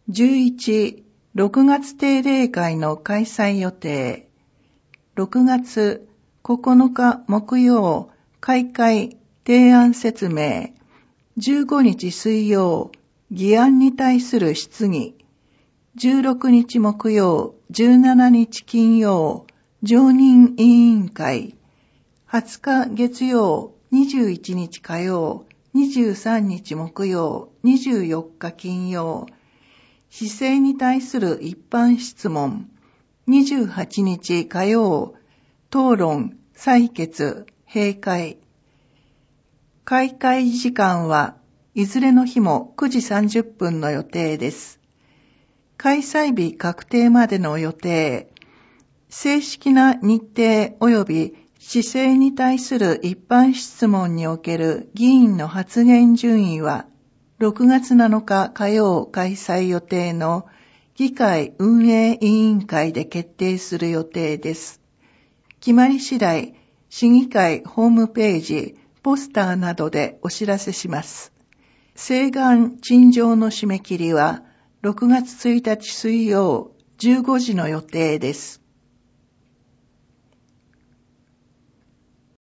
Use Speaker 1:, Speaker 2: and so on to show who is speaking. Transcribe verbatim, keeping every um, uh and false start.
Speaker 1: じゅういち、ろくがつ定例会の開催予定。ろくがつここのか木曜、開会提案説明。じゅうごにち水曜、議案に対する質疑。じゅうろくにち木曜、じゅうしちにち金曜、常任委員会。はつか月曜、にじゅういちにち火曜、にじゅうさんにち木曜、にじゅうよっか金曜。市政に対する一般質問。にじゅうはちにち火曜、討論、採決、閉会。開会時間はいずれの日もくじさんじゅっぷんの予定です。開催日確定までの予定。正式な日程及び市政に対する一般質問における議員の発言順位は、ろくがつなのか火曜開催予定の議会運営委員会で決定する予定です。決まり次第、市議会ホームページ、ポスターなどでお知らせします。請願陳情の締め切りはろくがつついたち水曜じゅうごじの予定です。